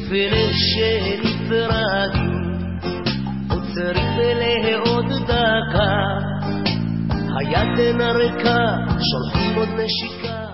ולב שנפרדו עוצרים לעוד דקה, היד נרקה, שולחים עוד נשיקה.